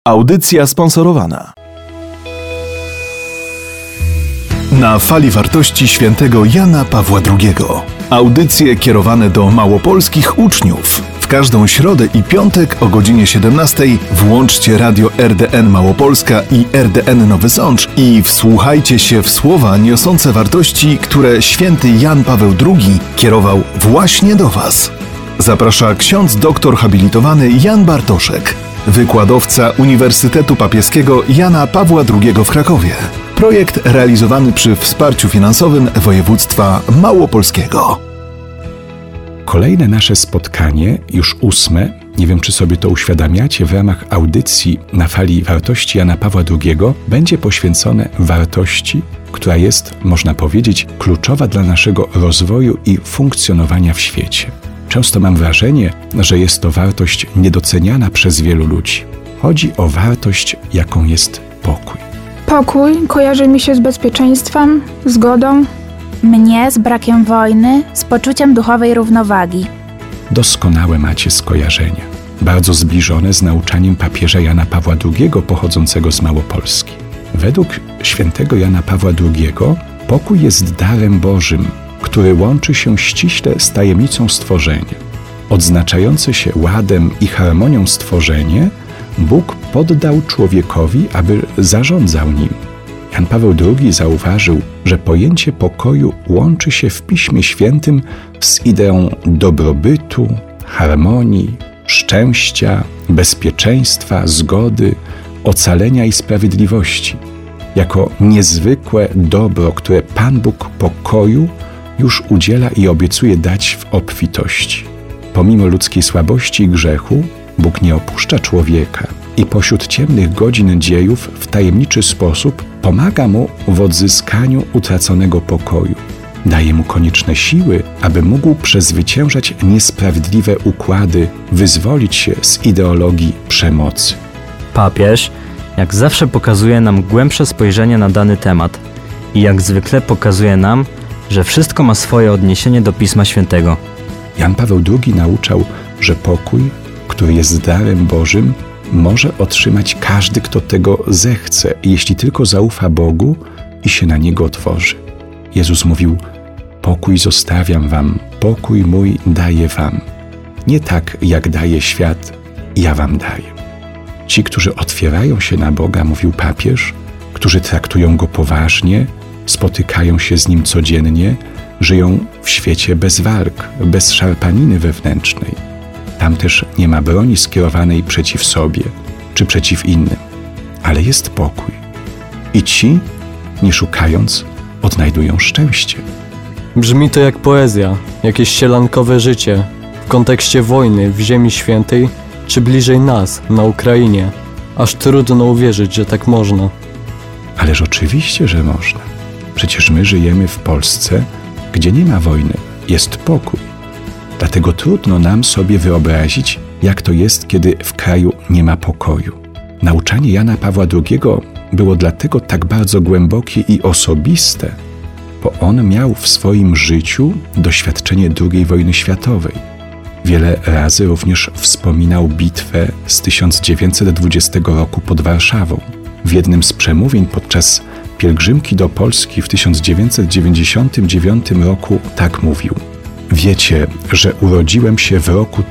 Audycja sponsorowana. Na fali wartości świętego Jana Pawła II. Audycje kierowane do małopolskich uczniów. W każdą środę i piątek o godzinie 17 włączcie radio RDN Małopolska i RDN Nowy Sącz i wsłuchajcie się w słowa niosące wartości, które święty Jan Paweł II kierował właśnie do Was. Zaprasza ksiądz doktor habilitowany Jan Bartoszek, wykładowca Uniwersytetu Papieskiego Jana Pawła II w Krakowie. Projekt realizowany przy wsparciu finansowym województwa małopolskiego. Kolejne nasze spotkanie, już 8, nie wiem czy sobie to uświadamiacie, w ramach audycji na fali wartości Jana Pawła II będzie poświęcone wartości, która jest, można powiedzieć, kluczowa dla naszego rozwoju i funkcjonowania w świecie. Często mam wrażenie, że jest to wartość niedoceniana przez wielu ludzi. Chodzi o wartość, jaką jest pokój. Pokój kojarzy mi się z bezpieczeństwem, zgodą. Mnie z brakiem wojny, z poczuciem duchowej równowagi. Doskonałe macie skojarzenia, bardzo zbliżone z nauczaniem papieża Jana Pawła II pochodzącego z Małopolski. Według świętego Jana Pawła II pokój jest darem Bożym, który łączy się ściśle z tajemnicą stworzenia. Odznaczające się ładem i harmonią stworzenie, Bóg poddał człowiekowi, aby zarządzał nim. Jan Paweł II zauważył, że pojęcie pokoju łączy się w Piśmie Świętym z ideą dobrobytu, harmonii, szczęścia, bezpieczeństwa, zgody, ocalenia i sprawiedliwości. Jako niezwykłe dobro, które Pan Bóg pokoju już udziela i obiecuje dać w obfitości. Pomimo ludzkiej słabości i grzechu, Bóg nie opuszcza człowieka i pośród ciemnych godzin dziejów w tajemniczy sposób pomaga mu w odzyskaniu utraconego pokoju. Daje mu konieczne siły, aby mógł przezwyciężać niesprawiedliwe układy, wyzwolić się z ideologii przemocy. Papież, jak zawsze, pokazuje nam głębsze spojrzenie na dany temat i jak zwykle pokazuje nam, że wszystko ma swoje odniesienie do Pisma Świętego. Jan Paweł II nauczał, że pokój, który jest darem Bożym, może otrzymać każdy, kto tego zechce, jeśli tylko zaufa Bogu i się na Niego otworzy. Jezus mówił: pokój zostawiam wam, pokój mój daję wam. Nie tak, jak daje świat, ja wam daję. Ci, którzy otwierają się na Boga, mówił papież, którzy traktują Go poważnie, spotykają się z Nim codziennie, żyją w świecie bez walk, bez szarpaniny wewnętrznej. Tam też nie ma broni skierowanej przeciw sobie czy przeciw innym, ale jest pokój. I ci, nie szukając, odnajdują szczęście. Brzmi to jak poezja, jakieś sielankowe życie w kontekście wojny w Ziemi Świętej czy bliżej nas, na Ukrainie. Aż trudno uwierzyć, że tak można. Ależ oczywiście, że można. Przecież my żyjemy w Polsce, gdzie nie ma wojny, jest pokój. Dlatego trudno nam sobie wyobrazić, jak to jest, kiedy w kraju nie ma pokoju. Nauczanie Jana Pawła II było dlatego tak bardzo głębokie i osobiste, bo on miał w swoim życiu doświadczenie II wojny światowej. Wiele razy również wspominał bitwę z 1920 roku pod Warszawą. W jednym z przemówień podczas pielgrzymki do Polski w 1999 roku tak mówił: wiecie, że urodziłem się w roku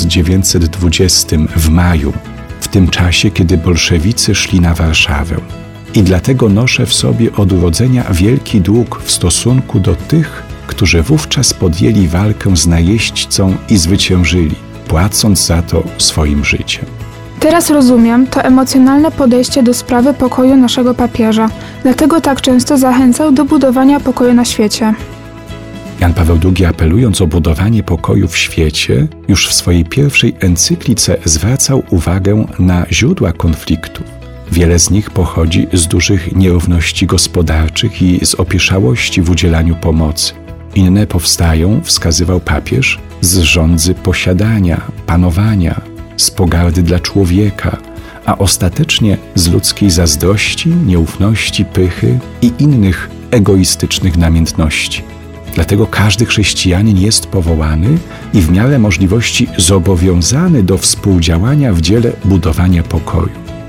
1920 w maju, w tym czasie, kiedy bolszewicy szli na Warszawę. I dlatego noszę w sobie od urodzenia wielki dług w stosunku do tych, którzy wówczas podjęli walkę z najeźdźcą i zwyciężyli, płacąc za to swoim życiem. Teraz rozumiem to emocjonalne podejście do sprawy pokoju naszego papieża. Dlatego tak często zachęcał do budowania pokoju na świecie. Jan Paweł II, apelując o budowanie pokoju w świecie, już w swojej pierwszej encyklice zwracał uwagę na źródła konfliktów. Wiele z nich pochodzi z dużych nierówności gospodarczych i z opieszałości w udzielaniu pomocy. Inne powstają, wskazywał papież, z żądzy posiadania, panowania, z pogardy dla człowieka, a ostatecznie z ludzkiej zazdrości, nieufności, pychy i innych egoistycznych namiętności. Dlatego każdy chrześcijanin jest powołany i w miarę możliwości zobowiązany do współdziałania w dziele budowania pokoju.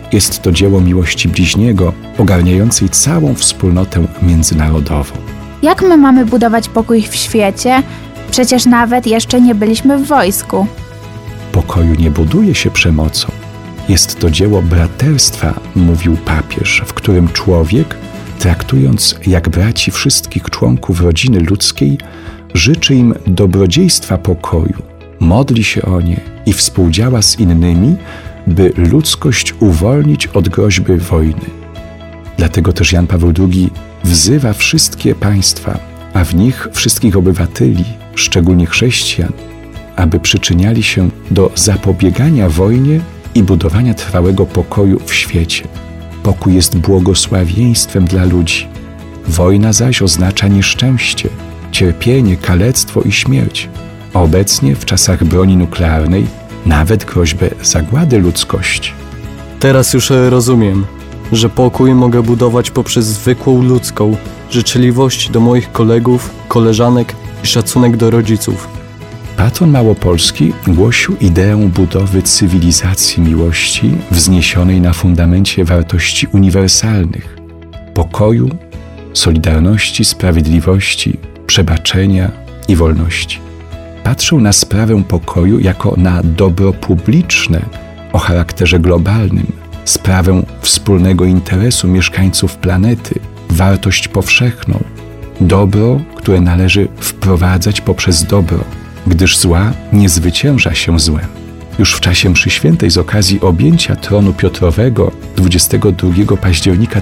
jest to dzieło miłości bliźniego, ogarniającej całą wspólnotę międzynarodową. Jak my mamy budować pokój w świecie? Przecież nawet jeszcze nie byliśmy w wojsku. Pokoju nie buduje się przemocą. Jest to dzieło braterstwa, mówił papież, w którym człowiek, traktując jak braci wszystkich członków rodziny ludzkiej, życzy im dobrodziejstwa pokoju, modli się o nie i współdziała z innymi, by ludzkość uwolnić od groźby wojny. Dlatego też Jan Paweł II wzywa wszystkie państwa, a w nich wszystkich obywateli, szczególnie chrześcijan, aby przyczyniali się do zapobiegania wojnie i budowania trwałego pokoju w świecie. Pokój jest błogosławieństwem dla ludzi. Wojna zaś oznacza nieszczęście, cierpienie, kalectwo i śmierć. A obecnie, w czasach broni nuklearnej, nawet groźbę zagłady ludzkości. Teraz już rozumiem, że pokój mogę budować poprzez zwykłą ludzką życzliwość do moich kolegów, koleżanek i szacunek do rodziców. Patron Małopolski głosił ideę budowy cywilizacji miłości wzniesionej na fundamencie wartości uniwersalnych: pokoju, solidarności, sprawiedliwości, przebaczenia i wolności. Patrzył na sprawę pokoju jako na dobro publiczne o charakterze globalnym, sprawę wspólnego interesu mieszkańców planety, wartość powszechną, dobro, które należy wprowadzać poprzez dobro, gdyż zła nie zwycięża się złem. Już w czasie mszy świętej z okazji objęcia tronu Piotrowego 22 października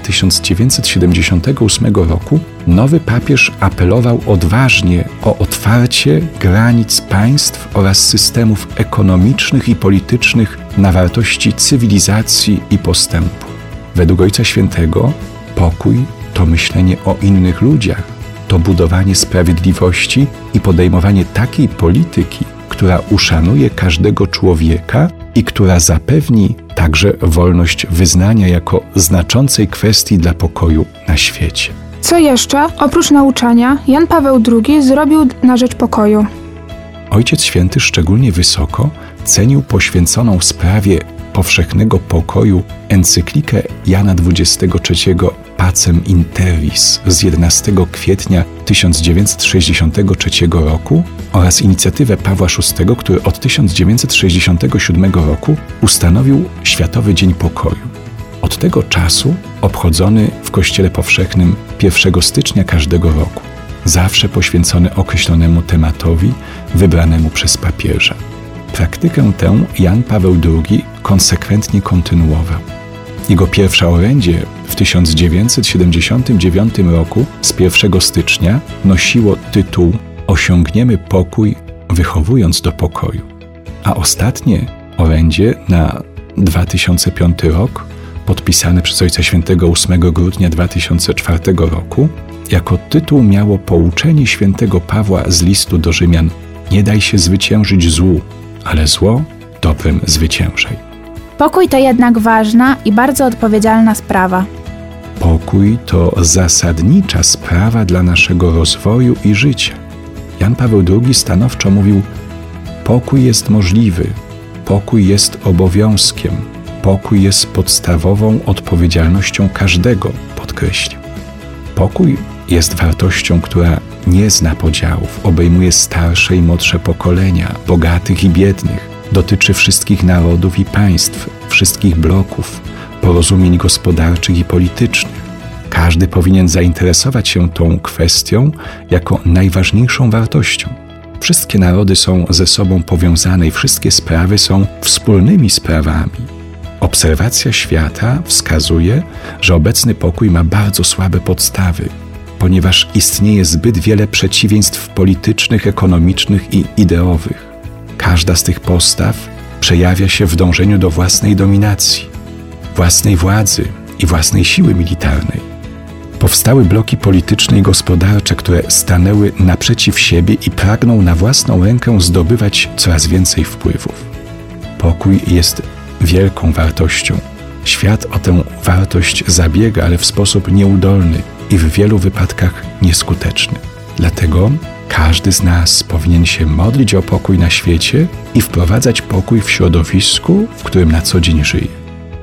1978 roku nowy papież apelował odważnie o otwarcie granic państw oraz systemów ekonomicznych i politycznych na wartości cywilizacji i postępu. Według Ojca Świętego pokój to myślenie o innych ludziach, to budowanie sprawiedliwości i podejmowanie takiej polityki, która uszanuje każdego człowieka i która zapewni także wolność wyznania jako znaczącej kwestii dla pokoju na świecie. Co jeszcze, oprócz nauczania, Jan Paweł II zrobił na rzecz pokoju? Ojciec Święty szczególnie wysoko cenił poświęconą sprawie powszechnego pokoju encyklikę Jana XXIII Pacem in Terris z 11 kwietnia 1963 roku oraz inicjatywę Pawła VI, który od 1967 roku ustanowił Światowy Dzień Pokoju. Od tego czasu obchodzony w Kościele Powszechnym 1 stycznia każdego roku, zawsze poświęcony określonemu tematowi wybranemu przez papieża. Praktykę tę Jan Paweł II konsekwentnie kontynuował. Jego pierwsze orędzie w 1979 roku z 1 stycznia nosiło tytuł „Osiągniemy pokój, wychowując do pokoju”, a ostatnie orędzie na 2005 rok, podpisane przez Ojca Świętego 8 grudnia 2004 roku, jako tytuł miało pouczenie świętego Pawła z listu do Rzymian: „Nie daj się zwyciężyć złu, ale zło dobrem zwyciężaj”. Pokój to jednak ważna i bardzo odpowiedzialna sprawa. Pokój to zasadnicza sprawa dla naszego rozwoju i życia. Jan Paweł II stanowczo mówił: pokój jest możliwy, pokój jest obowiązkiem, pokój jest podstawową odpowiedzialnością każdego, podkreślił. Pokój jest wartością, która nie zna podziałów, obejmuje starsze i młodsze pokolenia, bogatych i biednych, dotyczy wszystkich narodów i państw, wszystkich bloków, porozumień gospodarczych i politycznych. Każdy powinien zainteresować się tą kwestią jako najważniejszą wartością. Wszystkie narody są ze sobą powiązane i wszystkie sprawy są wspólnymi sprawami. Obserwacja świata wskazuje, że obecny pokój ma bardzo słabe podstawy, ponieważ istnieje zbyt wiele przeciwieństw politycznych, ekonomicznych i ideowych. Każda z tych postaw przejawia się w dążeniu do własnej dominacji, własnej władzy i własnej siły militarnej. Powstały bloki polityczne i gospodarcze, które stanęły naprzeciw siebie i pragną na własną rękę zdobywać coraz więcej wpływów. Pokój jest wielką wartością. Świat o tę wartość zabiega, ale w sposób nieudolny i w wielu wypadkach nieskuteczny. Dlatego każdy z nas powinien się modlić o pokój na świecie i wprowadzać pokój w środowisku, w którym na co dzień żyje.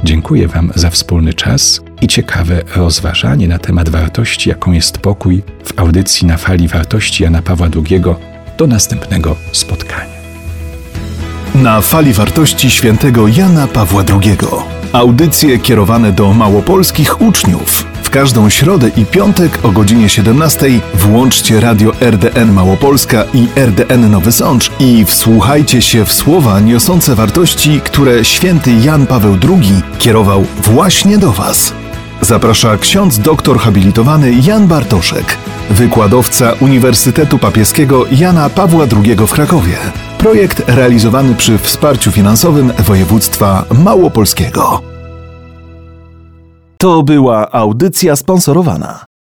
Dziękuję Wam za wspólny czas i ciekawe rozważanie na temat wartości, jaką jest pokój w audycji Na Fali Wartości Jana Pawła II. Do następnego spotkania. Na Fali Wartości świętego Jana Pawła II. Audycje kierowane do małopolskich uczniów. W każdą środę i piątek o godzinie 17 włączcie radio RDN Małopolska i RDN Nowy Sącz i wsłuchajcie się w słowa niosące wartości, które święty Jan Paweł II kierował właśnie do Was. Zaprasza ksiądz doktor habilitowany Jan Bartoszek, wykładowca Uniwersytetu Papieskiego Jana Pawła II w Krakowie. Projekt realizowany przy wsparciu finansowym województwa małopolskiego. To była audycja sponsorowana.